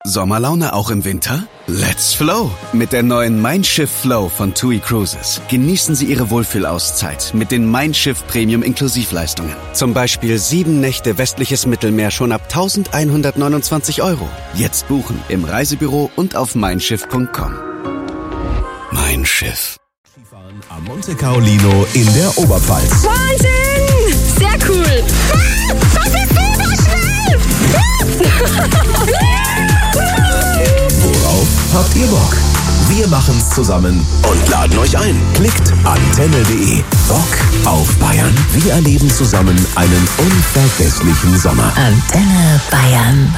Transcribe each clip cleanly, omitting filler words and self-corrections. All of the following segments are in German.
Sommerlaune auch im Winter? Let's flow! Mit der neuen Mein Schiff Flow von TUI Cruises genießen Sie Ihre Wohlfühlauszeit mit den Mein Schiff Premium Inklusivleistungen. Zum Beispiel 7 Nächte westliches Mittelmeer schon ab 1.129 €. Jetzt buchen im Reisebüro und auf meinschiff.com. Mein Schiff. Skifahren am Monte Caolino in der Oberpfalz. Wahnsinn! Sehr cool! Das ist überschnell! Worauf habt ihr Bock? Wir machen's zusammen und laden euch ein. Klickt antenne.de. Bock auf Bayern. Wir erleben zusammen einen unvergesslichen Sommer. Antenne Bayern.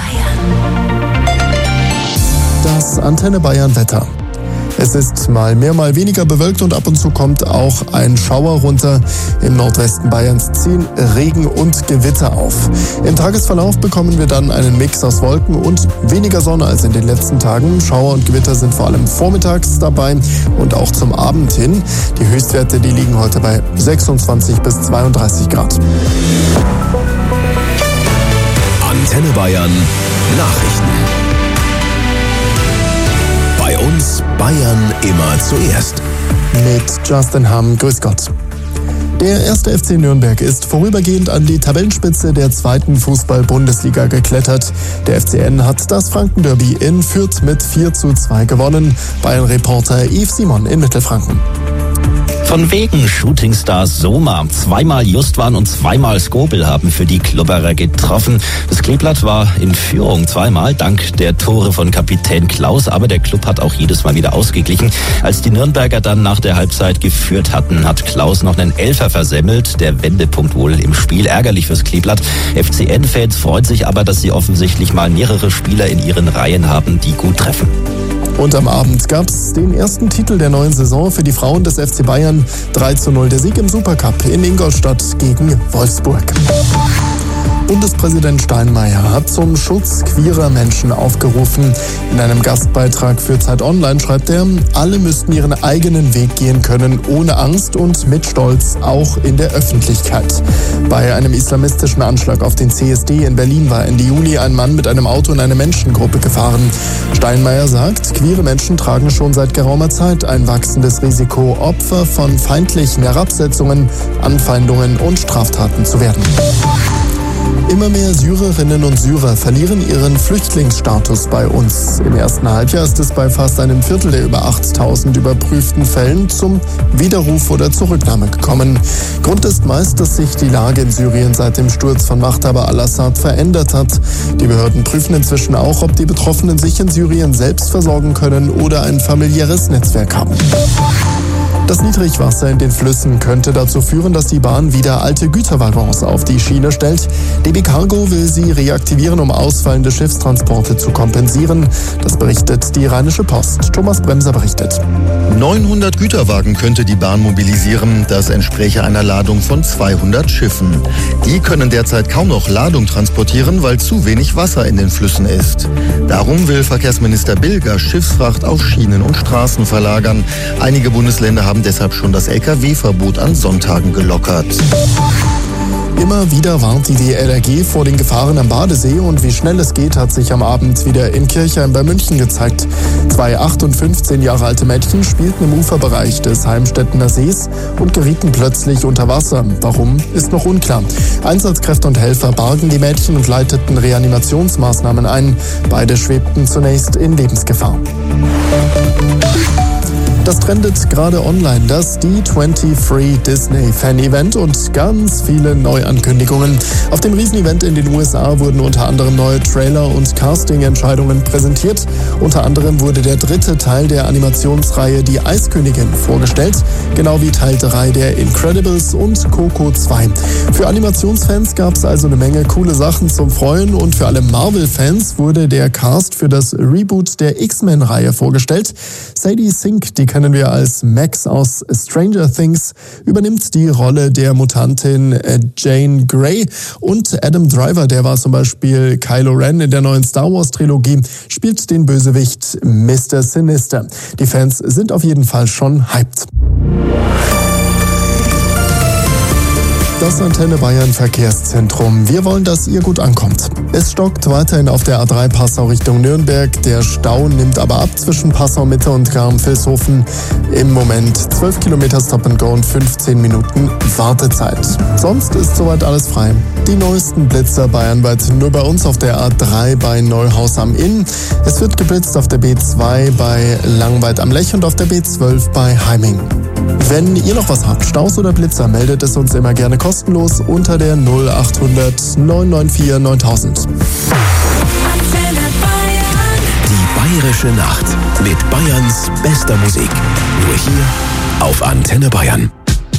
Das Antenne Bayern Wetter. Es ist mal mehr, mal weniger bewölkt und ab und zu kommt auch ein Schauer runter. Im Nordwesten Bayerns ziehen Regen und Gewitter auf. Im Tagesverlauf bekommen wir dann einen Mix aus Wolken und weniger Sonne als in den letzten Tagen. Schauer und Gewitter sind vor allem vormittags dabei und auch zum Abend hin. Die Höchstwerte, die liegen heute bei 26 bis 32 Grad. Antenne Bayern Nachrichten. Bei uns Bayern immer zuerst. Mit Justin Hamm, grüß Gott. Der 1. FC Nürnberg ist vorübergehend an die Tabellenspitze der 2. Fußball-Bundesliga geklettert. Der FCN hat das Franken-Derby in Fürth mit 4:2 gewonnen. Bayern-Reporter Yves Simon in Mittelfranken. Von wegen Shootingstars Soma. 2-mal Justwan und 2-mal Skobel haben für die Klubberer getroffen. Das Kleeblatt war in Führung 2-mal dank der Tore von Kapitän Klaus, aber der Klub hat auch jedes Mal wieder ausgeglichen. Als die Nürnberger dann nach der Halbzeit geführt hatten, hat Klaus noch einen Elfer versemmelt. Der Wendepunkt wohl im Spiel, ärgerlich fürs Kleeblatt. FCN-Fans freuen sich aber, dass sie offensichtlich mal mehrere Spieler in ihren Reihen haben, die gut treffen. Und am Abend gab es den ersten Titel der neuen Saison für die Frauen des FC Bayern. 3:0 der Sieg im Supercup in Ingolstadt gegen Wolfsburg. Bundespräsident Steinmeier hat zum Schutz queerer Menschen aufgerufen. In einem Gastbeitrag für Zeit Online schreibt er, alle müssten ihren eigenen Weg gehen können, ohne Angst und mit Stolz, auch in der Öffentlichkeit. Bei einem islamistischen Anschlag auf den CSD in Berlin war Ende Juli ein Mann mit einem Auto in eine Menschengruppe gefahren. Steinmeier sagt, queere Menschen tragen schon seit geraumer Zeit ein wachsendes Risiko, Opfer von feindlichen Herabsetzungen, Anfeindungen und Straftaten zu werden. Immer mehr Syrerinnen und Syrer verlieren ihren Flüchtlingsstatus bei uns. Im ersten Halbjahr ist es bei fast einem Viertel der über 8.000 überprüften Fällen zum Widerruf oder Zurücknahme gekommen. Grund ist meist, dass sich die Lage in Syrien seit dem Sturz von Machthaber al-Assad verändert hat. Die Behörden prüfen inzwischen auch, ob die Betroffenen sich in Syrien selbst versorgen können oder ein familiäres Netzwerk haben. Das Niedrigwasser in den Flüssen könnte dazu führen, dass die Bahn wieder alte Güterwaggons auf die Schiene stellt. DB Cargo will sie reaktivieren, um ausfallende Schiffstransporte zu kompensieren. Das berichtet die Rheinische Post. Thomas Bremser berichtet. 900 Güterwagen könnte die Bahn mobilisieren. Das entspräche einer Ladung von 200 Schiffen. Die können derzeit kaum noch Ladung transportieren, weil zu wenig Wasser in den Flüssen ist. Darum will Verkehrsminister Bilger Schiffsfracht auf Schienen und Straßen verlagern. Einige Bundesländer haben deshalb schon das Lkw-Verbot an Sonntagen gelockert. Immer wieder warnt die DLRG vor den Gefahren am Badesee und wie schnell es geht, hat sich am Abend wieder in Kirchheim bei München gezeigt. 2 8 und 15 Jahre alte Mädchen spielten im Uferbereich des Heimstettener Sees und gerieten plötzlich unter Wasser. Warum, ist noch unklar. Einsatzkräfte und Helfer bargen die Mädchen und leiteten Reanimationsmaßnahmen ein. Beide schwebten zunächst in Lebensgefahr. Das trendet gerade online, das D23 Disney Fan Event und ganz viele Neuankündigungen. Auf dem Riesenevent in den USA wurden unter anderem neue Trailer und Casting-Entscheidungen präsentiert. Unter anderem wurde der 3. Teil der Animationsreihe Die Eiskönigin vorgestellt, genau wie Teil 3 der Incredibles und Coco 2. Für Animationsfans gab es also eine Menge coole Sachen zum Freuen und für alle Marvel-Fans wurde der Cast für das Reboot der X-Men-Reihe vorgestellt. Sadie Sink, die kennen wir als Max aus Stranger Things, übernimmt die Rolle der Mutantin Jane Grey und Adam Driver, der war zum Beispiel Kylo Ren in der neuen Star Wars Trilogie, spielt den Bösewicht Mr. Sinister. Die Fans sind auf jeden Fall schon hyped. Das Antenne Bayern Verkehrszentrum. Wir wollen, dass ihr gut ankommt. Es stockt weiterhin auf der A3 Passau Richtung Nürnberg. Der Stau nimmt aber ab zwischen Passau Mitte und Garm-Vilshofen. Im Moment 12 Kilometer Stop and Go und 15 Minuten Wartezeit. Sonst ist soweit alles frei. Die neuesten Blitzer bayernweit nur bei uns auf der A3 bei Neuhaus am Inn. Es wird geblitzt auf der B2 bei Langweid am Lech und auf der B12 bei Heiming. Wenn ihr noch was habt, Staus oder Blitzer, meldet es uns immer gerne kostenlos unter der 0800 994 9000. Die Bayerische Nacht mit Bayerns bester Musik. Nur hier auf Antenne Bayern.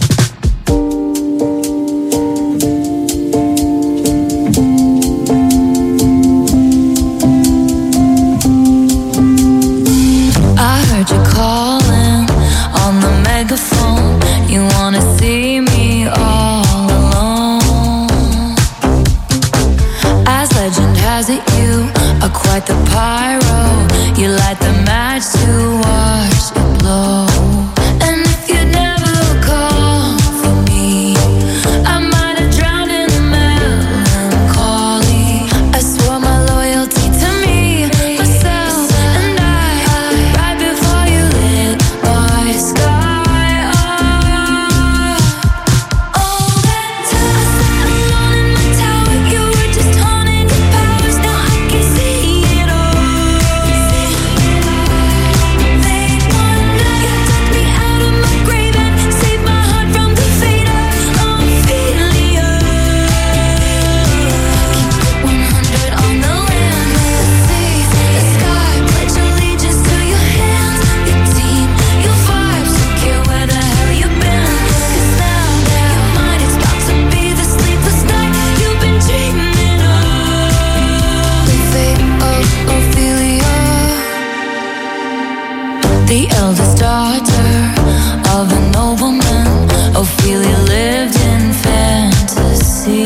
I heard you calling on the megaphone. You wanna see me all alone. As legend has it, you are quite the pyro. You light the match to watch it blow. And if you never call for me, I might have drowned in the melancholy. I swore my loyalty to me, myself, and I right before you lit my sky up. All that time alone in my tower, you were just haunting your powers. Now I can see it all. Late one night, you took me out of my grave and saved my heart from the fate of Ophelia. Keep 100 on the land, the sea, the sky. Pledge allegiance to your hands, your team, your vibes. Don't care where the hell you've been, 'cause now your mind is about to be the sleepless night you've been dreaming of. The fate of Ophelia. The eldest daughter of a nobleman, Ophelia lived in fantasy.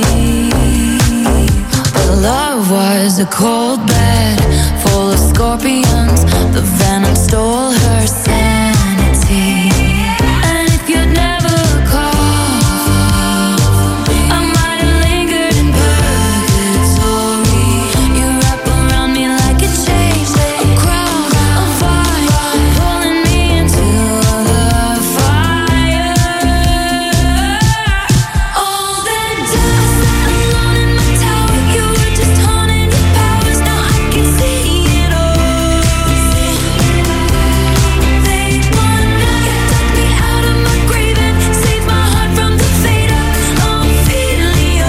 But love was a cold bed full of scorpions. The venom stole her sanity. And if you'd never called, I might have lingered in purgatory. You wrap around me like a chain, a crown of fire, pulling me into the fire. All that dust alone in my tower, you were just haunting your powers. Now I can see it all. Late one night, you took me out of my grave and saved my heart from the fate of Ophelia.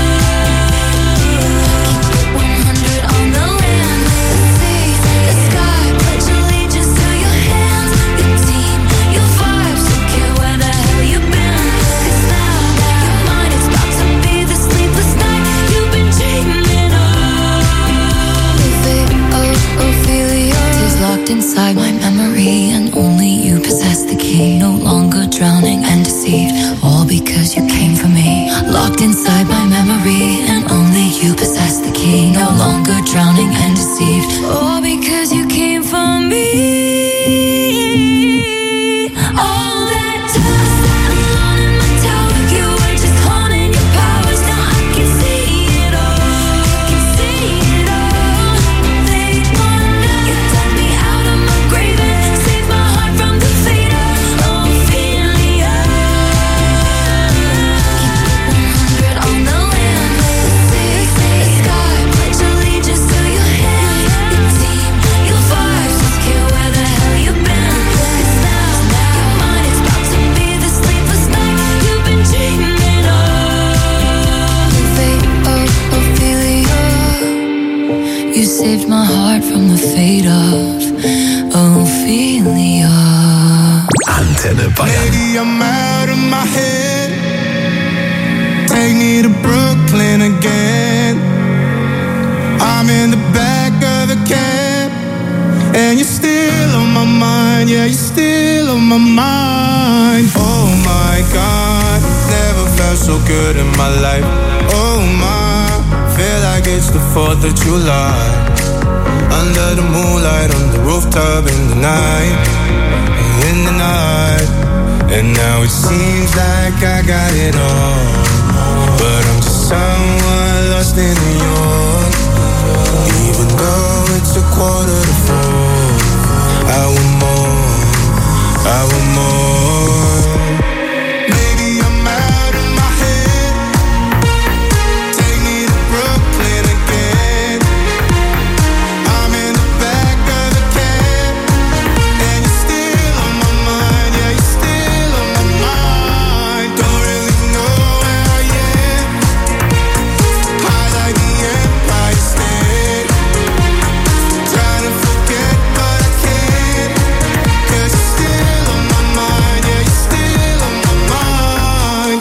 Keep 100 on the land, the sea, the sky. Pledge allegiance to your hands, your team, your vibes. Don't care where the hell you've been, 'cause now your mind is about to be the sleepless night you've been dreaming of. The fate of Ophelia is locked inside my memory, and only you possess the key. No longer drowning and deceived, all because you came for me. Locked inside my memory, and only you possess the key. No longer drowning and deceived, all because you came for me. All that dust alone in my tower, you were just haunting your powers. Now I can see it all. Can see it all. Late one night, you took me out of my grave and saved my heart from the fate of Ophelia. Keep 100 on the land, the sea, the sky. Pledge allegiance to your hands, your team, your vibes. Don't care where the hell you've been, 'cause now your mind is about to be the sleepless night you've been dreaming of. The fate of Ophelia. You saved my heart from the fate of Ophelia. Antenne Bayern. Maybe I'm out of my head. Take me to Brooklyn again. I'm in the back of a cab, and you're still on my mind. Yeah, you're still on my mind. Oh my God, never felt so good in my life. Oh my, feel like it's the 4th of July. Under the moonlight, on the rooftop in the night. In the night. And now it seems like I got it all. but I'm just someone lost in New York. Even though it's 3:45, I want more, I want more. Maybe I'm out of my head. Take me to Brooklyn again. I'm in the back of the cab, and you're still on my mind. Yeah, you're still on my mind. Don't really know where I am. High like the Empire State. Trying to forget, but I can't. 'Cause you're still on my mind. Yeah, you're still on my mind.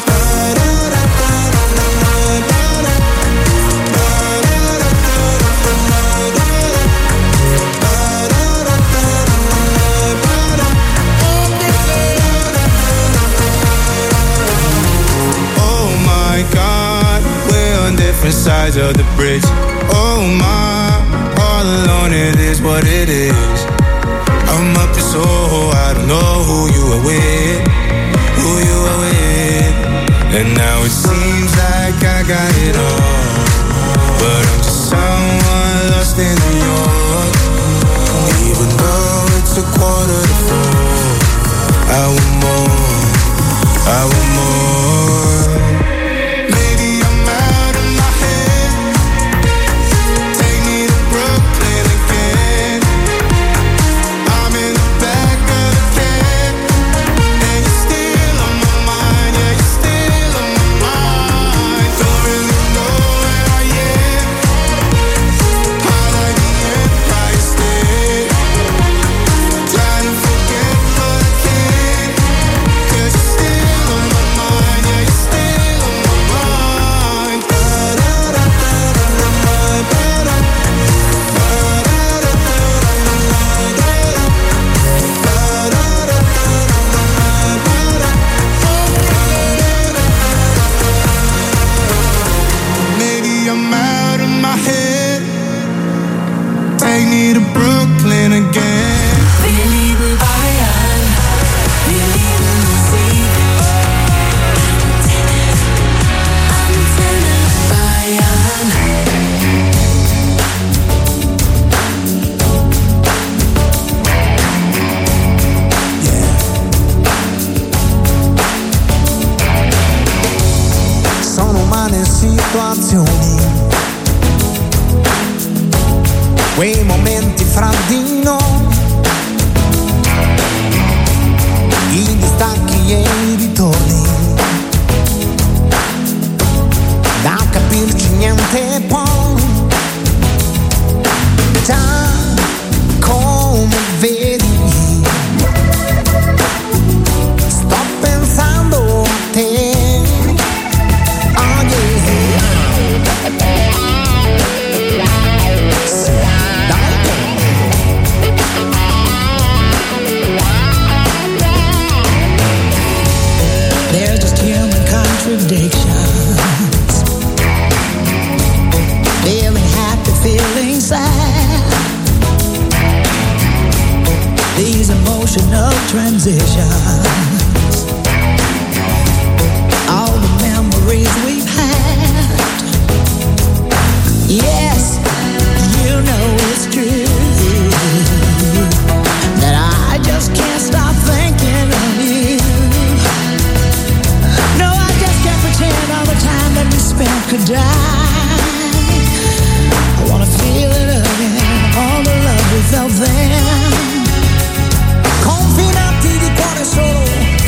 Oh my God, we're on different sides of the bridge. Oh my, all alone it is what it is. I'm up in Soho, I don't know who you are with, who you are with. And now it seems like I got it all, but I'm just someone lost in New York. Even though it's 3:45, I want more, I want more. Maybe I'm out of my head. Take me to Brooklyn again. I'm in the back of the cab, and you're still on my mind. Yeah, you're still on my mind. Don't really know where I am. High like the Empire State. Trying to forget, but I can't. 'Cause you're still on my mind. Yeah, you're still on my mind. Maybe I'm out of my head. Take me to Brooklyn again. Wir lieben Bayern, wir lieben Musik. Antenne Bayern. Sono umane situazioni, quei momenti fra di noi, i distacchi e i ritorni, da capirci niente poi, già come vedi, sto pensando a te. Oh yeah. Sì, dai. They're just human contradictions. Feeling happy, feeling sad. These emotional transitions. All the memories we've had. Yes, you know it's true that I just can't stop thinking of you. No, I just can't pretend all the time that we spent could die. I wanna feel it again, all the love we felt then. Confinati di cuore solo,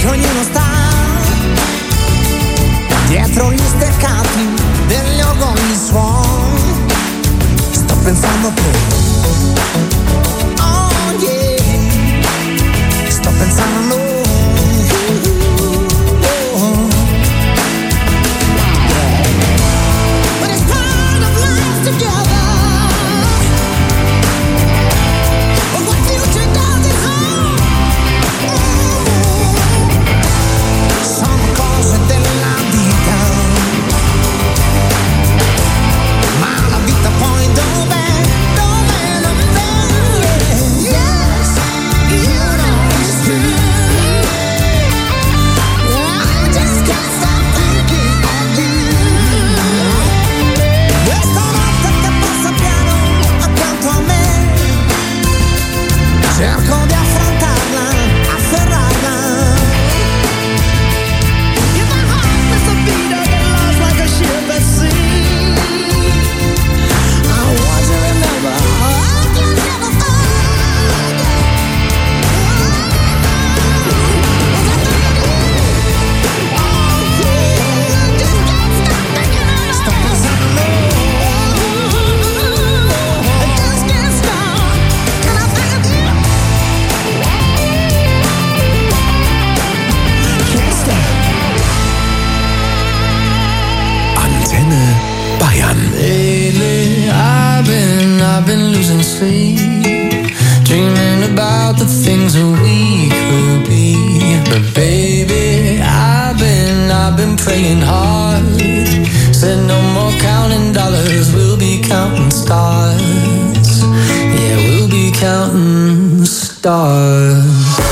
things that we could be. But baby, I've been praying hard. Said no more counting dollars, we'll be counting stars. Yeah, we'll be counting stars.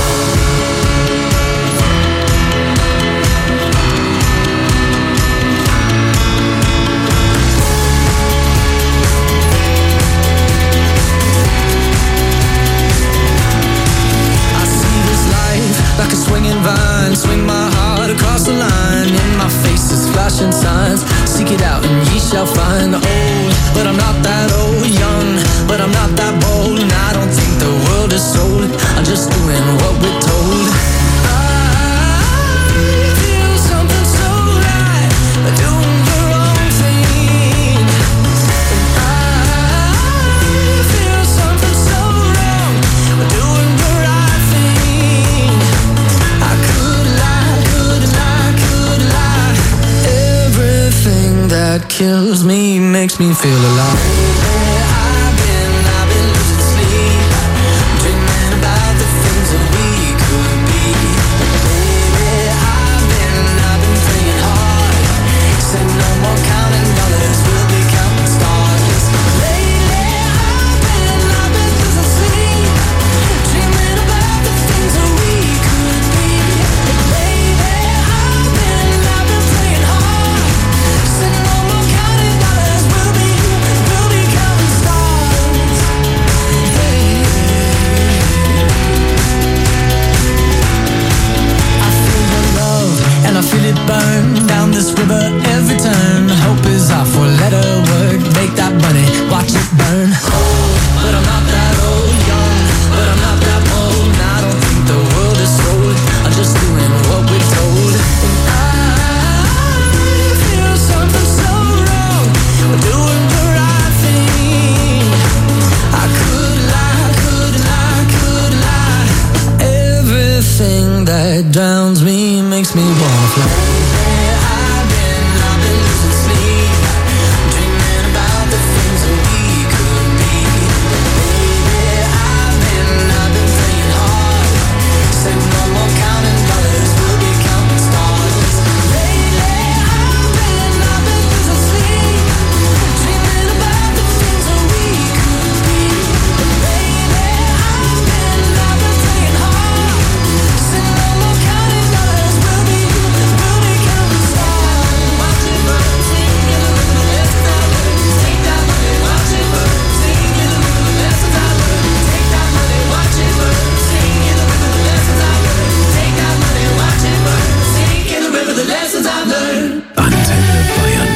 Like a swinging vine, swing my heart across the line. In my face is flashing signs. Seek it out and ye shall find. Old, but I'm not that old. Young, but I'm not that bold. And I don't think the world is sold. I'm just doing what we're told. I feel something so right, doing the wrong thing. And I feel something so wrong, doing the right thing. I could lie. Everything that kills me makes me feel alive. I've been losing sleep, dreaming about the things that we could be. Baby, I've been praying hard. Said no more counting dollars, we'll be counting stars. Lately, I've been losing sleep, dreaming about the things that we could be. Baby, I've been praying hard. Said no more counting dollars, we'll be counting stars. I feel your love and I feel it burn down this river every turn. Hope is our four-letter word. Make that money, watch it burn. Old, but I'm not that old. Young, but I'm not that bold. And I don't think the world is sold. I'm just doing what we're told. And I feel something so wrong, we're doing the right thing. I could lie. Everything that drowns me makes me wanna fly. I've been losing sleep, dreaming about the things that we could be. Baby, I've been praying hard. Said no more counting dollars, we'll be counting stars. Lately, I've been losing sleep, dreaming about the things that we could be. Baby, I've been praying hard. Said no more counting dollars, we'll be counting stars. Watch it burn, sing it, the lessons I learned. Take that money, watch it burn, sing it, the lessons I learned. Take that money, watch it burn, sing it, the lessons I learned. Take that money, watch it burn, sing it, the lessons I've learned. Antenne Bayern.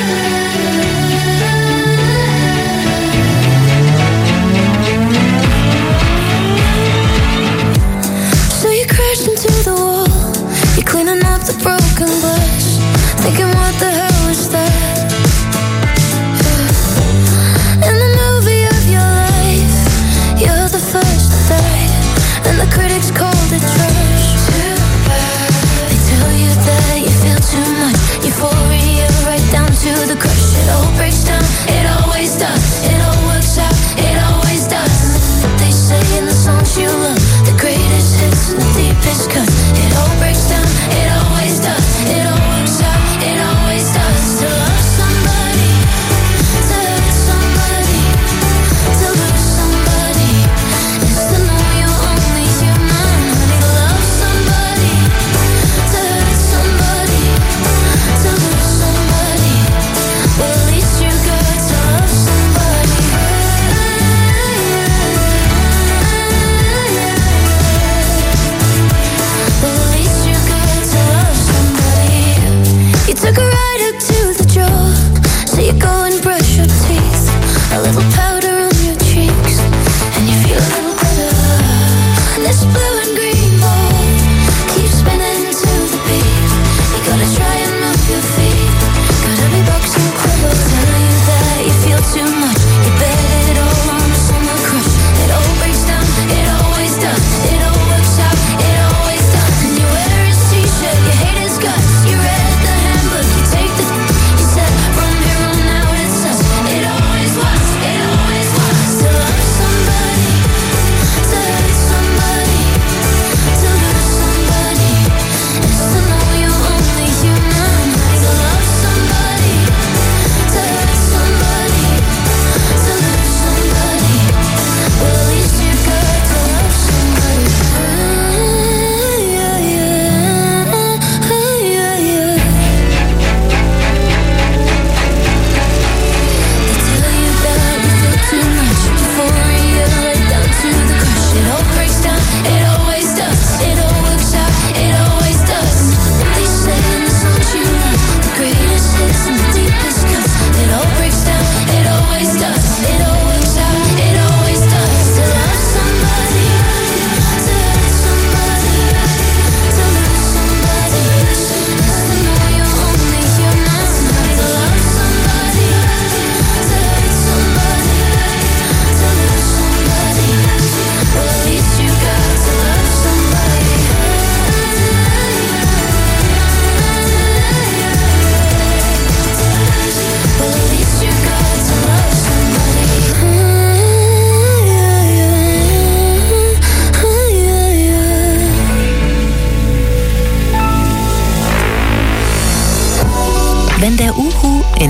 So you crashed into the wall. You're cleaning up the broken glass, thinking what the hell is that? In the movie of your life, you're the first to die, and the critics called it trash. Too bad. They tell you that you feel too much, euphoria right down to the crush. It all breaks down, it always does. It all works out, it always does. They say in the songs you love, the greatest hits and the deepest cuts. It all breaks down, it always does. It all works out, it always does. To love somebody, to hurt somebody, to lose somebody, is to know you're only human. Honey, to love somebody, to hurt somebody, to lose somebody. Well, at least you got to love somebody.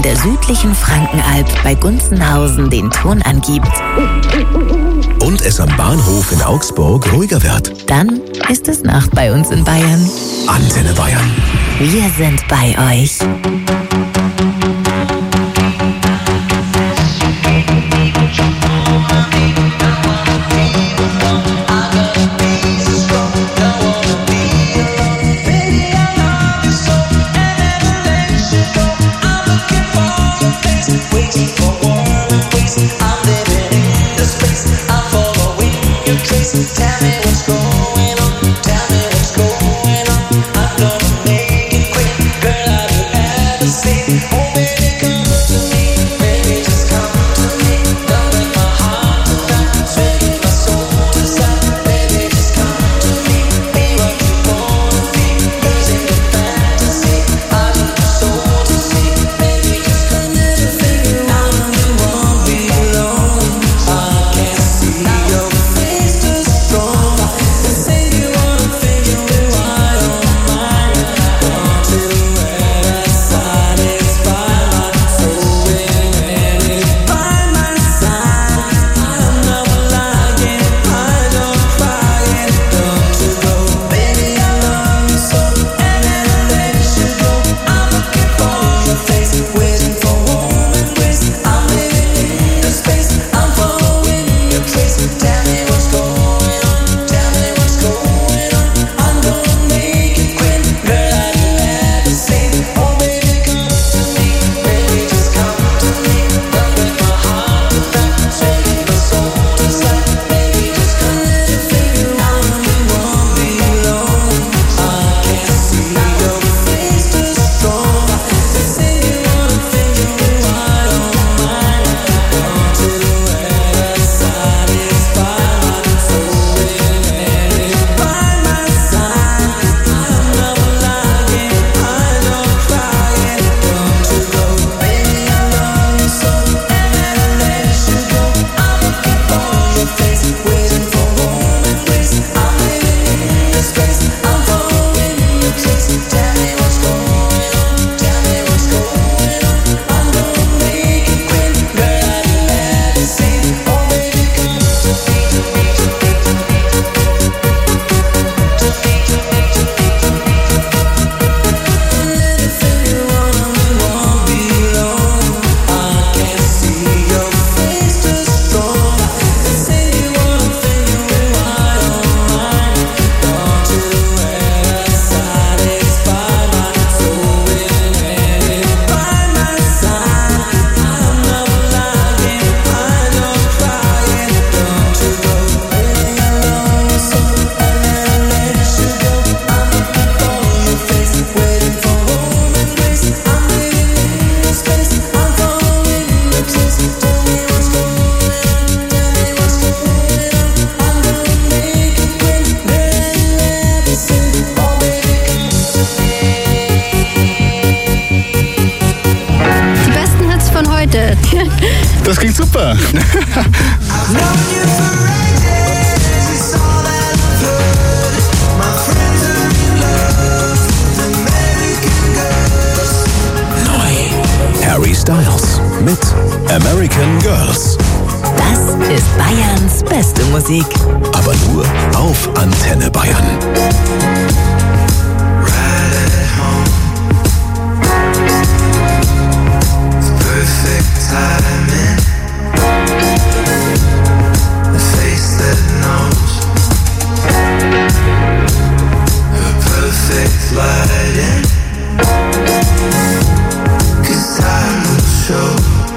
in der südlichen Frankenalb bei Gunzenhausen den Ton angibt. Und es am Bahnhof in Augsburg ruhiger wird. Dann ist es Nacht bei uns in Bayern. Antenne Bayern. Wir sind bei euch. Tell me what's going on, tell me what's going on. I'm gonna make it quick, girl, have you ever seen? Oh baby, come to me, baby, just come to me. Don't break my heart tonight, swinging my soul inside. Baby, just come to me, be what you wanna be. Losing your fantasy, I need your soul to see. Baby, just come to me, I only won't be alone. I can't see your face too strong. Say you wanna figure it out on mine. Want to wear that satisfy my soul and it by my side. I'm never lying, I don't cry it. Don't you go, baby, I love you so, and I'll let you go. I'm looking for your face, waiting for warm embrace. I'm living in the space, I'm following your trace. Tell me what's going on, tell me what's going on. I'm gonna make it quick, girl, have you ever seen? Oh baby, come to me, baby, just come to me. Don't break my heart tonight, swinging my soul inside. Baby, just come to figure out we won't be alone. I can't see your face too strong. Say you wanna figure it out on mine. Want to wear that satisfy my soul and it by my side. I'm never lying, I don't cry it. Don't you go, baby, I love you so, and I'll let you go. I'm looking for your face, waiting for warm embrace. I'm living in the space, I'm following your trace. Tell me what's going on, tell me what's going on. I'm gonna make it quick, girl, have you ever seen? Oh baby, come to me, to me, to me, to me, to me, to me, to me, to me. Anything you wanna, we won't be alone. I can't see your face too strong. Say you wanna figure it out on mine. Want to wear that satisfy my soul and it by my side. I'm never lying, I don't cry it. Don't you go, baby, I love you so, and I'll let you go. I'm looking for your face, waiting for warm embrace. I'm living in the space, I'm following your trace. Tell me what's going on, tell me what's going on. I'm gonna make it quick, girl, have you ever seen? Oh baby, come to me. Die besten Hits von heute. Das klingt super. I've known you for ages, it's all that I've heard. My friends are in love with American girls. Neu. Harry Styles mit American Girls. Das ist Bayerns beste Musik. Aber nur auf Antenne Bayern. Right at home, perfect timing. A face that knows her perfect lighting. 'Cause time will show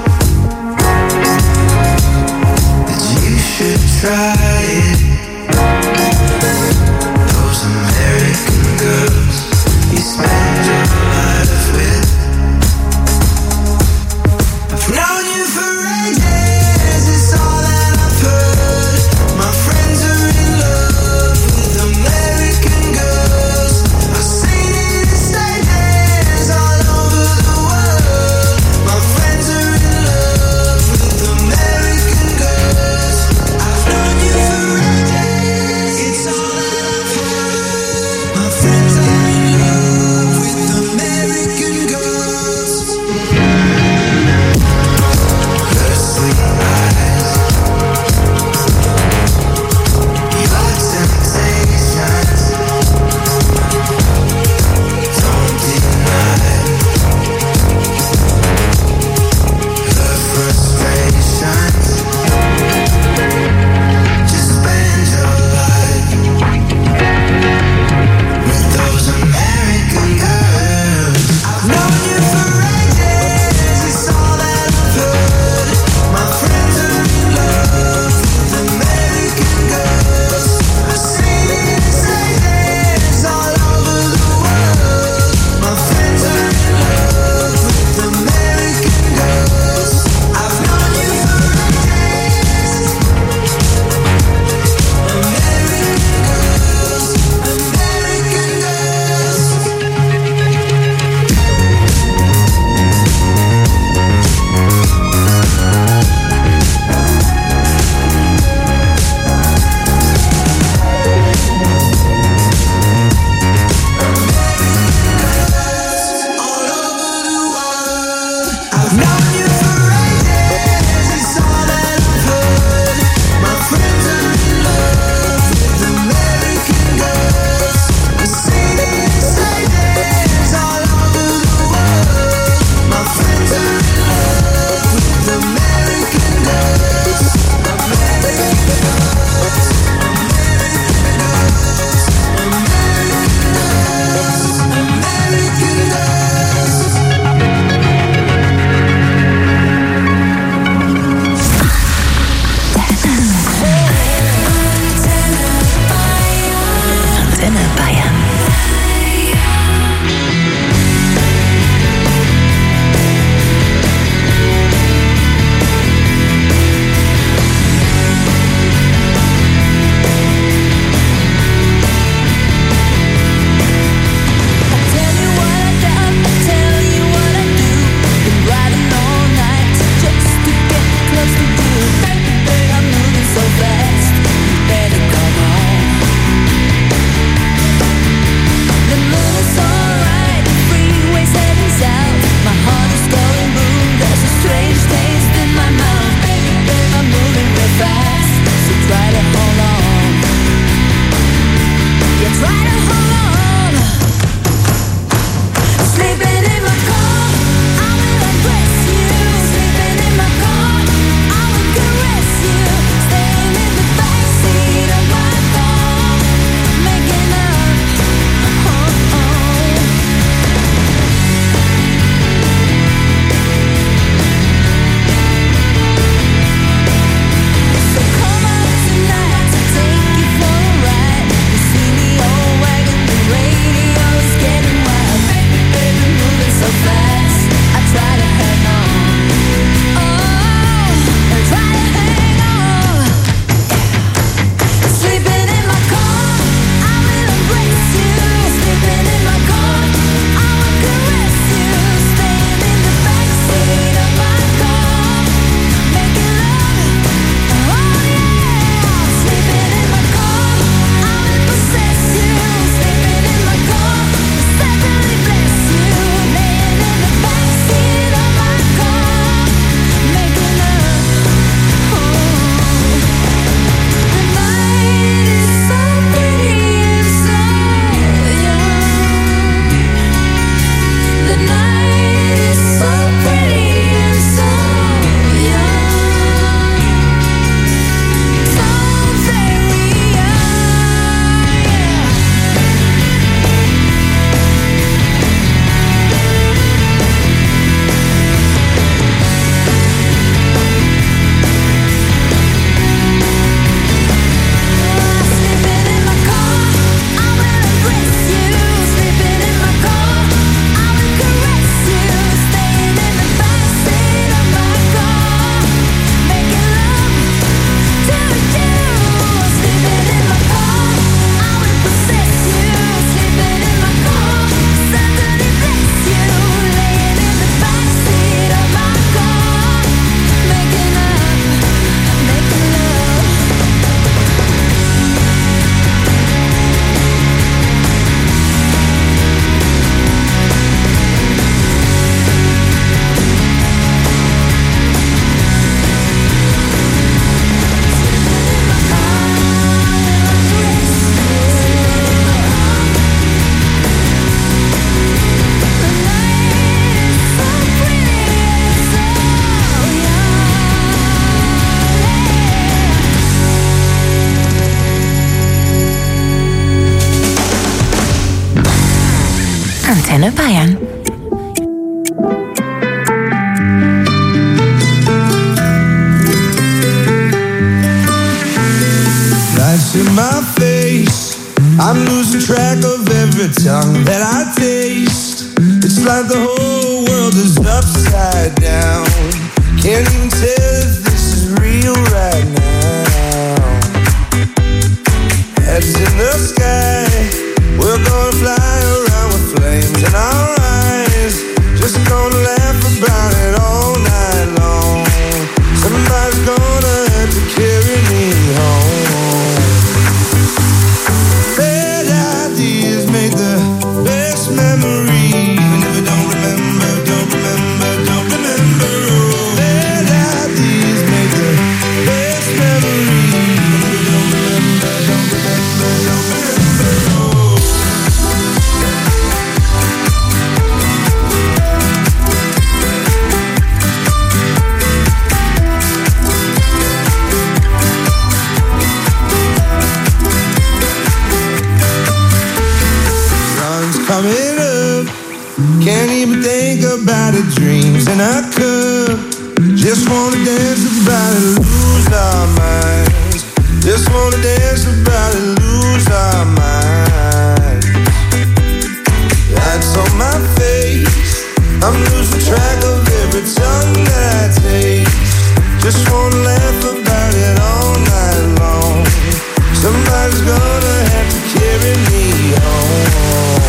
that you should try it. Those American Antenne Bayern. Life's in my face. I'm losing track of every tongue that I taste. It's like the whole world is upside down. Can't even tell if this is real right now. Heads in the sky, we're gonna fly around with flames in our eyes. Just gonna laugh about it all night long. Somebody's gonna have to carry me home. Bad ideas make the best memories. Even if I don't remember, don't remember, don't remember. Bad ideas make the best memories. Even if I don't remember, don't remember, don't remember. Coming up, can't even think about the dreams in a cup. Just wanna dance about it, lose our minds. Just wanna dance about it, lose our minds. Lights on my face, I'm losing track of every tongue that I taste. Just wanna laugh about it all night long. Somebody's gonna have to carry me home.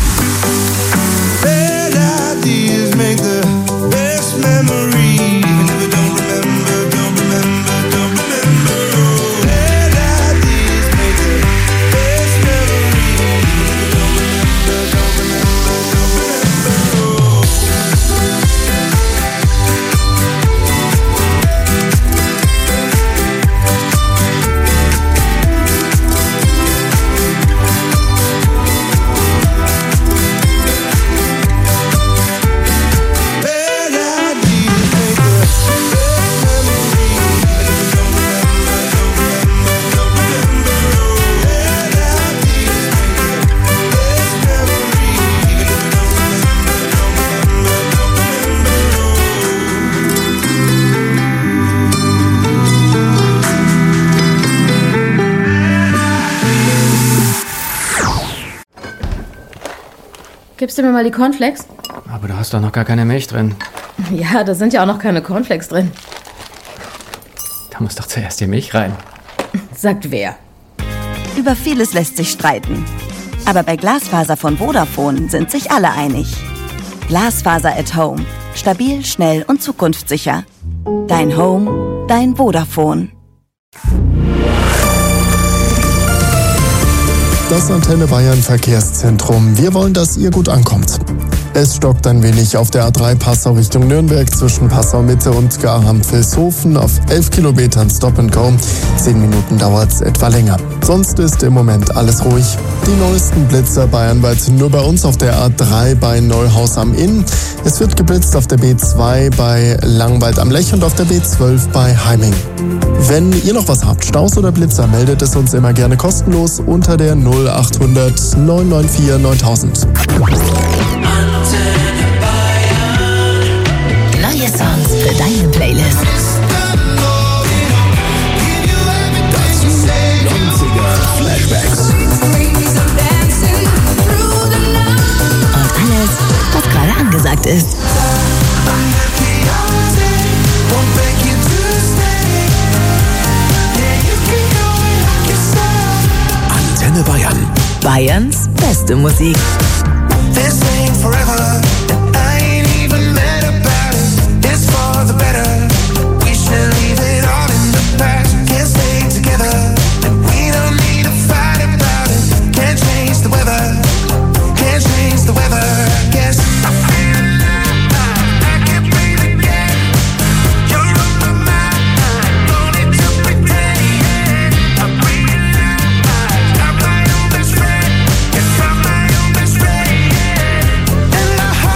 Bad ideas make the best memories. Even if I don't remember, don't remember, don't remember. Bad ideas make the best memories. Even if I don't remember, don't remember, don't remember. Gibst du mir mal die Cornflakes? Aber du hast doch noch gar keine Milch drin. Ja, da sind ja auch noch keine Cornflakes drin. Da muss doch zuerst die Milch rein. Sagt wer? Über vieles lässt sich streiten. Aber bei Glasfaser von Vodafone sind sich alle einig. Glasfaser at Home. Stabil, schnell und zukunftssicher. Dein Home, dein Vodafone. Das Antenne Bayern Verkehrszentrum. Wir wollen, dass ihr gut ankommt. Es stockt ein wenig auf der A3 Passau Richtung Nürnberg zwischen Passau Mitte und Garham-Vilshofen auf 11 Kilometern Stop and Go. 10 Minuten dauert es etwa länger. Sonst ist im Moment alles ruhig. Die neuesten Blitzer bayernweit nur bei uns auf der A3 bei Neuhaus am Inn. Es wird geblitzt auf der B2 bei Langwald am Lech und auf der B12 bei Heiming. Wenn ihr noch was habt, Staus oder Blitzer, meldet es uns immer gerne kostenlos unter der 0800 994 9000. Neue Songs für deine Playlist. Dazu 90er Flashbacks. Und alles, was gerade angesagt ist. Antenne Bayern. Bayerns beste Musik. This ain't forever. I ain't even mad about it. It's for the better. We should leave it all in the past. Can't stay together. And we don't need to fight about it. Can't change the weather. Can't change the weather. Guess I feel alive. I can't breathe again. You're on my mind. Don't need to pretend. I realize I'm my own best friend. Yes, I'm my own best friend. And I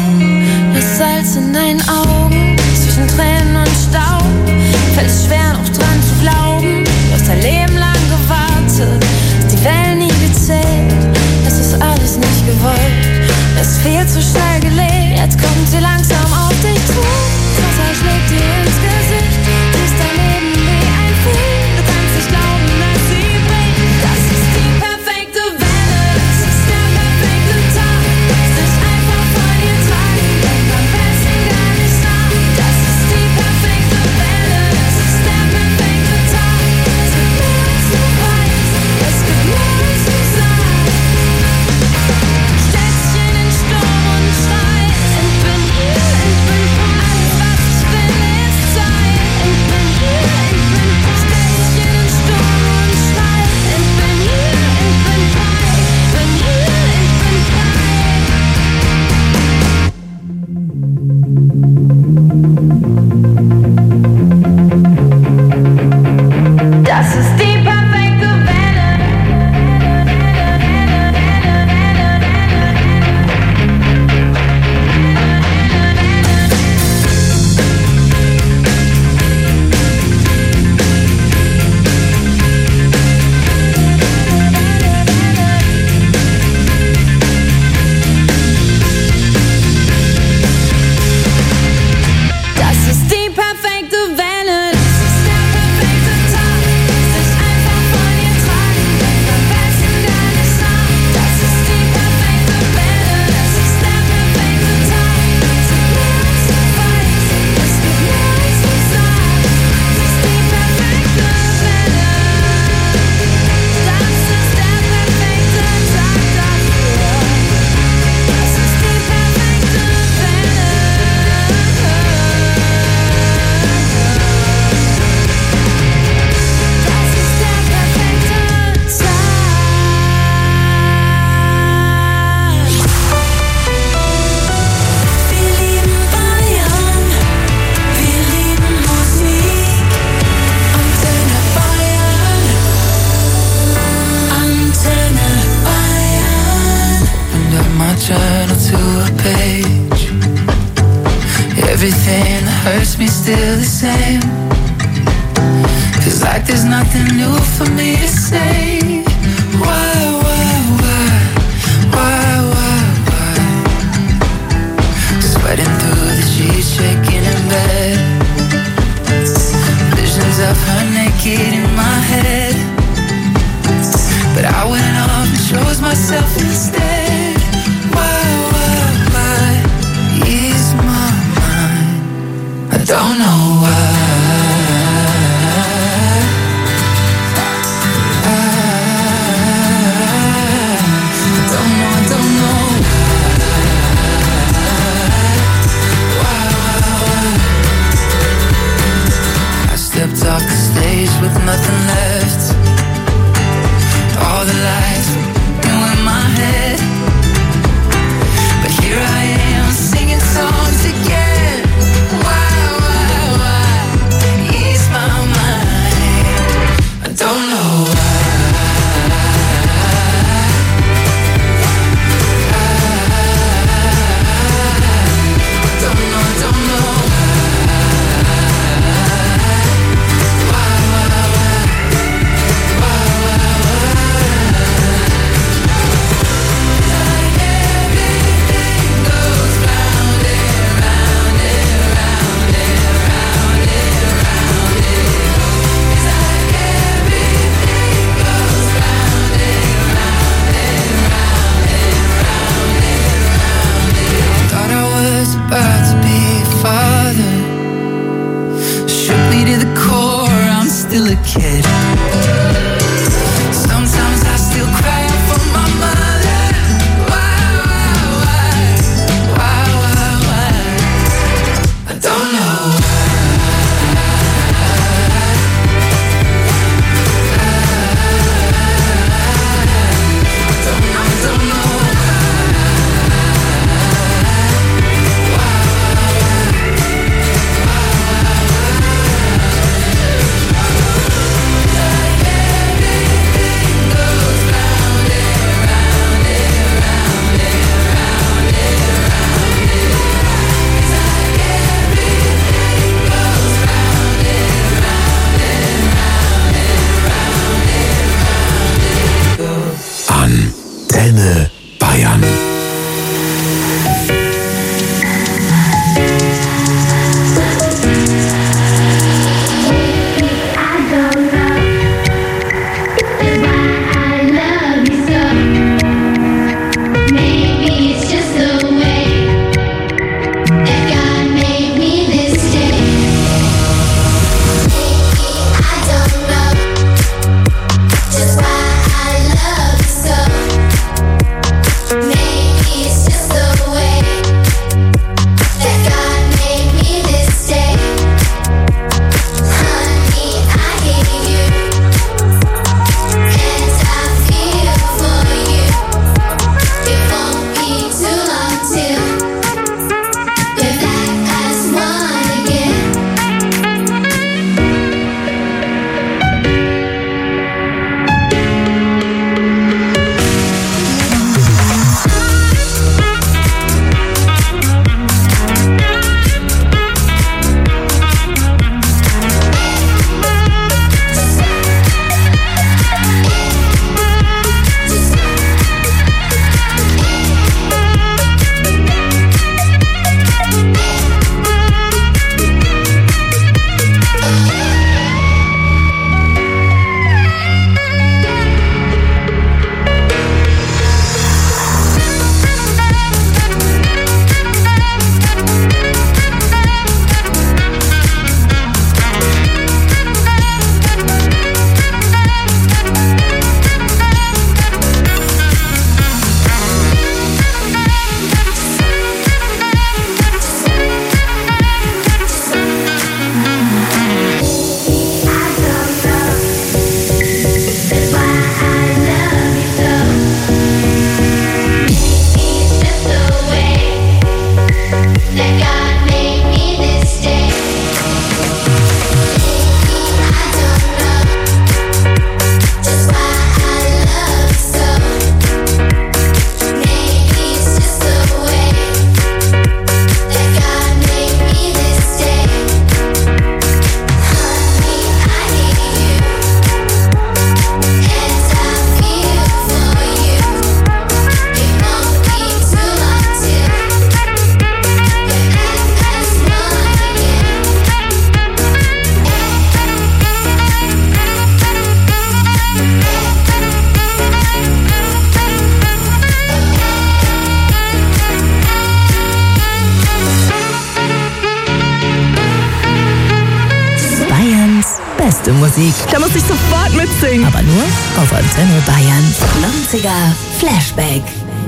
das Salz in deinen Augen, zwischen Tränen und Staub. Fällt es schwer noch dran zu glauben, du hast dein Leben lang gewartet, hast die Wellen nie gezählt, es ist alles nicht gewollt, es ist viel zu schnell gelebt, jetzt kommt sie langsam auf dich zu, das Wasser schlägt dir ins Gesicht, siehst dein Leben wie ein Film, du kannst nicht glauben, dass sie bricht, das ist die perfekte Welle, das ist der perfekte Tag, lass dich einfach von ihr tragen, denk am besten gar nicht nach, das ist die perfekte Welle, das ist der perfekte Tag, es gibt mehr als du weißt, es gibt mehr als du sagst. Stellst dich in den Sturm und schreist, ich bin hier, ich bin frei, alles was ich will ist Zeit, ich bin hier, ich bin frei. Stellst dich in den Sturm und schreist, ich bin hier, ich bin frei, ich bin hier, ich bin frei. Das ist die perfekte Welle. Das ist die perfekte Welle, das ist der perfekte Tag, lass dich einfach von ihr tragen, denk am besten gar nicht nach. Das ist die perfekte Welle, das ist der perfekte Tag, es gibt mehr als du weißt, es gibt mehr als du sagst. Das ist die perfekte Welle, das ist der perfekte Tag dafür. Das ist die perfekte Welle. Das ist der perfekte Tag. Wir lieben Bayern, wir lieben Musik. Antenne Bayern, Antenne Bayern. And up my journal to a page. Everything that hurts me still the same. Feels like there's nothing new for me to say. Why? Sweating through the sheets, shaking in bed. Visions of her naked in my head. But I went off and chose myself instead. Why? Ease my mind. I don't know why. I don't know why. I stepped off the stage with nothing left. All the lights were in my head. But here I am singing songs again. Why? Ease my mind. I don't know why. I don't know Thought I was about to be a father. Shook me to the core, I'm still a kid. Sometimes I still cry out for my mother. Why? I don't know I don't know beste Musik. Da muss ich sofort mitsingen. Aber nur auf Antenne Bayern. 90er Flashback.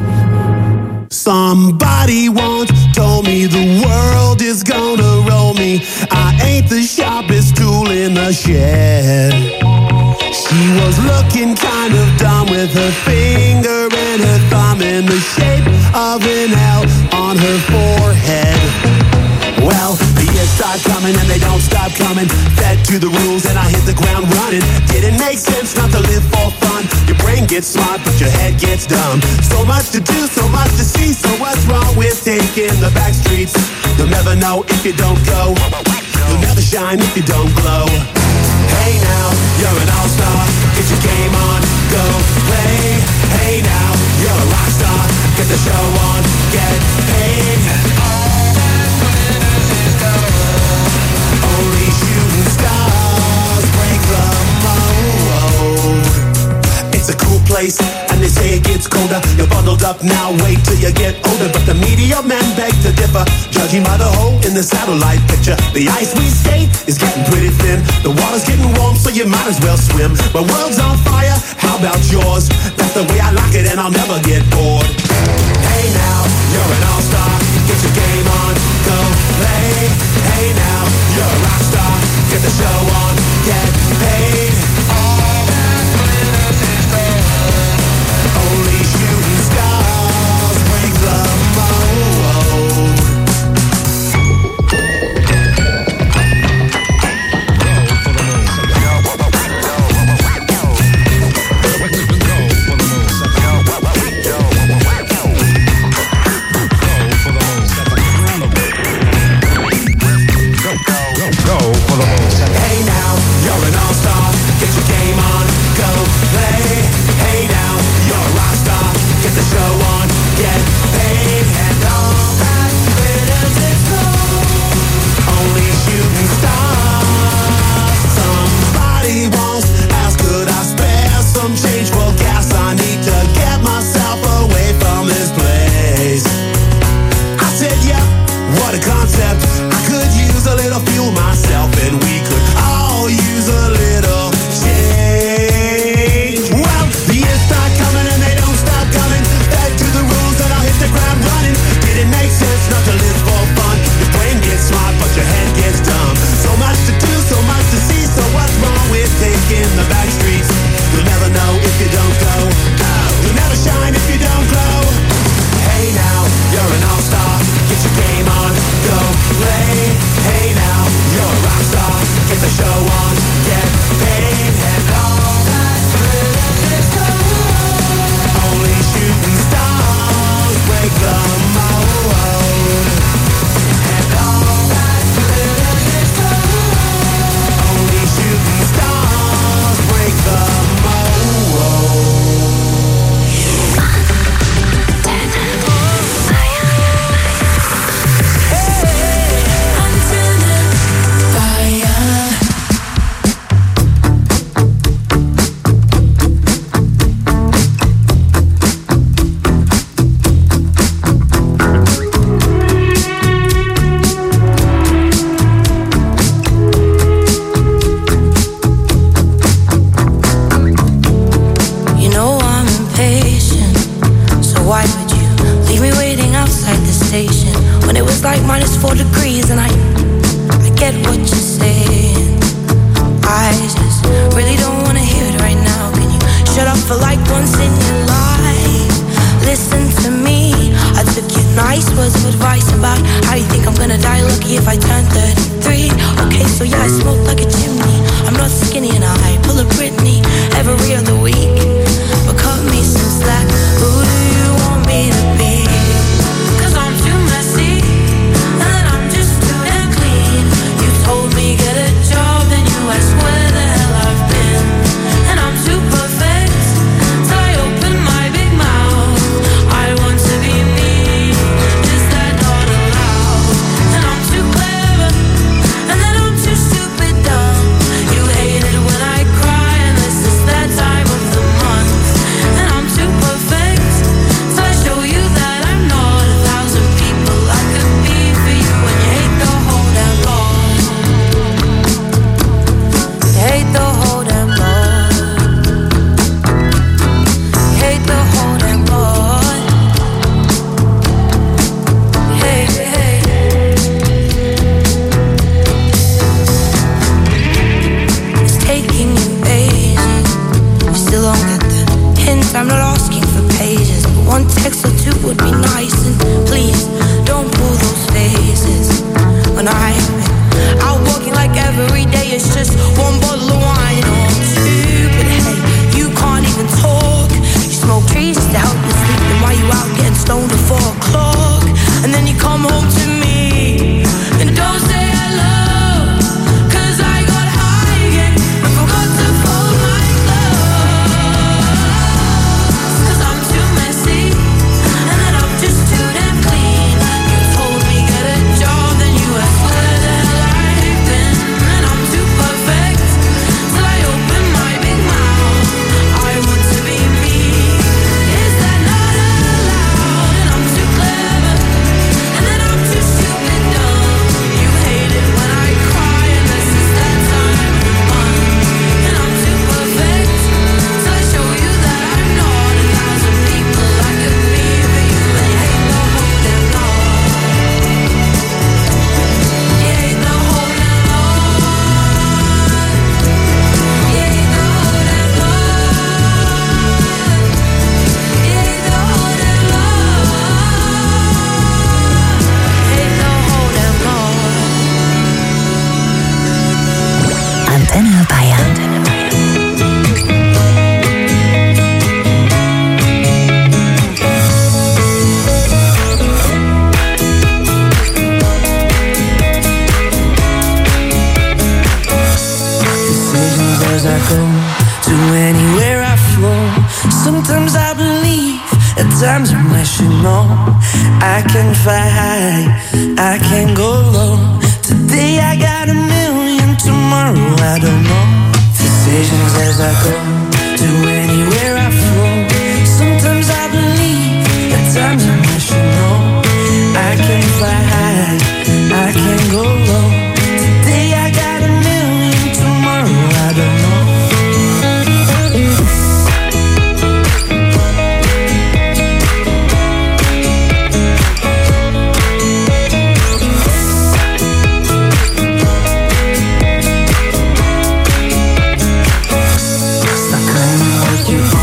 Somebody once told me the world is gonna roll me. I ain't the sharpest tool in the shed. She was looking kind of dumb with her finger and her thumb in the shape of an L on her forehead. Well, the years start coming and they don't stop coming. Fed to the rules and I hit the ground running. Didn't make sense not to live for fun. Your brain gets smart but your head gets dumb. So much to do, so much to see. So what's wrong with taking the back streets? You'll never know if you don't go. You'll never shine if you don't glow. Hey now, you're an all-star. Get your game on, go play. Hey now, you're a rock star. Get the show on, get paid. Only shooting stars break the mold. It's a cool place, and they say it gets colder. You're bundled up now, wait till you get older. But the media men beg to differ, judging by the hole in the satellite picture. The ice we skate is getting pretty thin. The water's getting warm, so you might as well swim. My world's on fire, how about yours? That's the way I like it, and I'll never get bored. Hey now, you're an all-star. Get your game on, go play. Hey now, you're a rock star. Get the show on, get paid. All that glitters is gold. Only shooting stars break the mold. Hey now, you're an all-star. Get your game on, go play. Hey now, you're a rock star. Get the show on, get paid. And all that glitters is gold. Only shooting stars. Somebody once asked, could I spare some change for gas? I need to get myself away from this place. I said, yeah, what a concept. I could use a little fuel myself, and we could all use a little change. Well, the years start coming and they don't stop coming. Fed to the rules and I'll hit the ground running. Didn't make sense not to live for fun. Your brain gets smart but your head gets dumb. So much to do, so much to see. So what's wrong with taking the back streets? You'll never know if you don't go. You'll never shine if you don't glow. Hey now, you're an all-star. Get your game on, go play. Hey now, you're a rock star. Get the show on, get paid. And all that glitters is gold. Only shooting stars break the mold. And all that glitters is gold. Only shooting stars break the mold. You know I'm impatient, so why would you leave me waiting outside the station when it was like -4 degrees? And I get what you're saying. I just really don't wanna hear it right now. Can you shut up for like once in your life? Listen to me. I took you Nice words of advice about how you think I'm gonna die lucky if I turn 33. Okay, so yeah, I smoke like a chimney. I'm not skinny and I pull a Britney every other week. But cut me some slack. Who do you want me to be? 'Cause I'm too messy and I'm just too damn clean. You told me get a job and you asked where the hell I've been. And I'm too perfect till I open my big mouth. I want to be me. Is that not allowed? And I'm too clever and then I'm too stupid dumb. You hate it when I cry and this is that time of the month. And I'm too perfect till I show you that I'm not 1,000 people I could be for you. When you hate the whole damn lot. You hate the whole damn lot. You hate the whole damn lot. Hey, hey. It's taking you ages. You still don't get the hint. I'm not asking for pages, but one text or two would be nice. And please don't pull those faces when I'm out walking like every day. It's just one bottle of wine or two. But hey, you can't even talk. You smoke trees just to help you sleep. And while you out getting stoned at 4 o'clock, and then you come home to me and don't say hello. 'Cause I got high again and forgot to fold my clothes. 'Cause I'm too messy and then I'm just too damn clean. You told me get a job, then you asked where the hell I've been. And I'm too perfect till I open my big mouth. I want to be me. Is that not allowed? And I'm too clever and then I'm too stupid dumb. You hate it when I cry and this is that time of the month. And I'm too perfect till I show you that I'm not 1,000 people I could be for you. And you hate the whole damn lot. You hate the whole damn lot. You hate the whole damn lot. You hate the whole damn lot. Hate the whole damn lot. Antenne Bayern. Decisions as I go to anywhere I flow. Sometimes I believe, at times I'm rational. I can fly high, I can go low. Today I got a million, tomorrow I don't know. Decisions as I go to anywhere I flow. Sometimes I believe, at times I'm rational. I can fly high, I can go low. Today I got a million, tomorrow I don't know. Stop claiming what you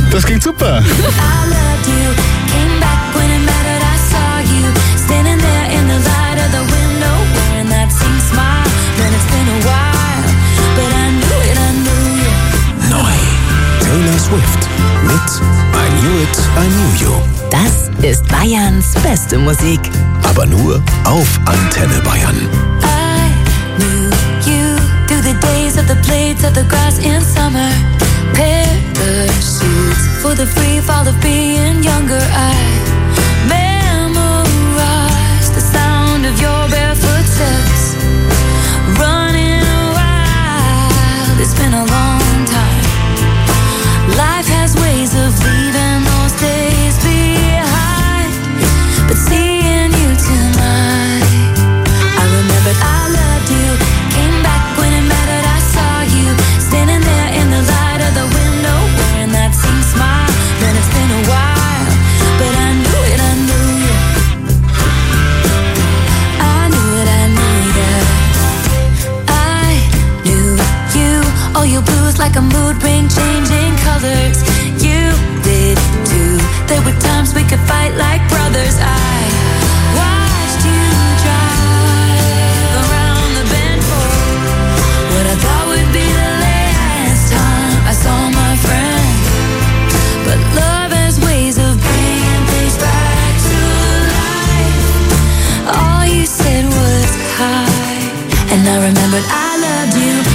Das klingt super. I loved you, came back when it mattered. I saw you standing there in the light of the window, wearing that same smile. Then it's been a while, but I knew it, I knew you. Neu. Taylor Swift mit I Knew It, I Knew You. Das ist Bayerns beste Musik. Aber nur auf Antenne Bayern. I knew you through the days of the blades of the grass in summer. Parachutes for the free fall of being younger. I memorized the sound of your bare footsteps, running wild. It's been a long time. Life has ways of leaving those days behind, but seeing you tonight, I remembered I loved you. Came back when it mattered. I saw you standing there in the light of the window, wearing that same smile. Then it's been a while, but I knew it, I knew you. I knew it, I knew you. I knew you. Oh, your blues like a mood ring, changing colors. You did too. There were times we could fight like brothers. I watched you drive around the bend for what I thought would be the last time I saw my friend. But love has ways of bringing things back to life. All you said was hi, and I remembered I loved you.